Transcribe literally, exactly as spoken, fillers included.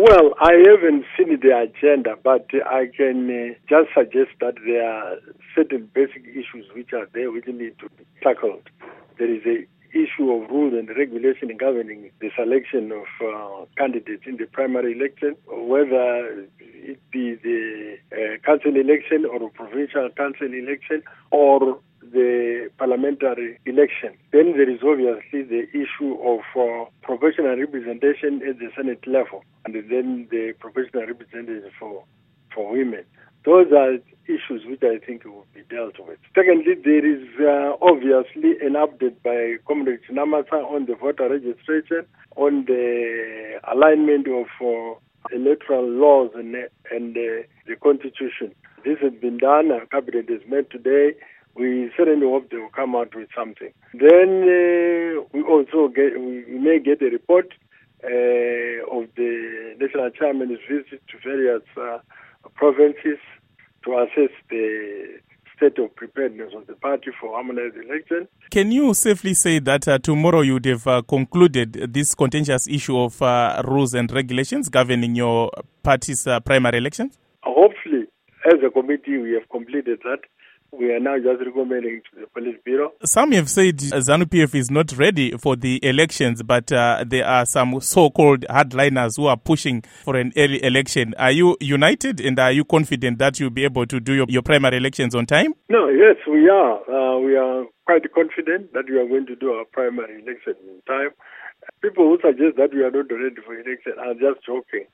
Well, I haven't seen the agenda, but I can uh, just suggest that there are certain basic issues which are there which need to be tackled. There is a issue of rules and regulation governing the selection of uh, candidates in the primary election, whether it be the uh, council election or provincial council election or the parliamentary election. Then there is obviously the issue of uh, proportional representation at the Senate level, and then the proportional representation for for women. Those are issues which I think will be dealt with. Secondly, there is uh, obviously an update by Comrade Namasa on the voter registration, on the alignment of uh, electoral laws and, and uh, the Constitution. This has been done, and Cabinet is met today. We certainly hope they will come out with something. Then uh, we also get, we may get a report uh, of the National Chairman's visit to various uh, provinces to assess the state of preparedness of the party for harmonized election. Can you safely say that uh, tomorrow you would have uh, concluded this contentious issue of uh, rules and regulations governing your party's uh, primary elections? Hopefully, as a committee, we have completed that. We are now just recommending to the Police Bureau. Some have said ZANU-P F is not ready for the elections, but uh, there are some so-called hardliners who are pushing for an early election. Are you united, and are you confident that you'll be able to do your, your primary elections on time? No, yes, we are. Uh, we are quite confident that we are going to do our primary election in time. People who suggest that we are not ready for election are just joking.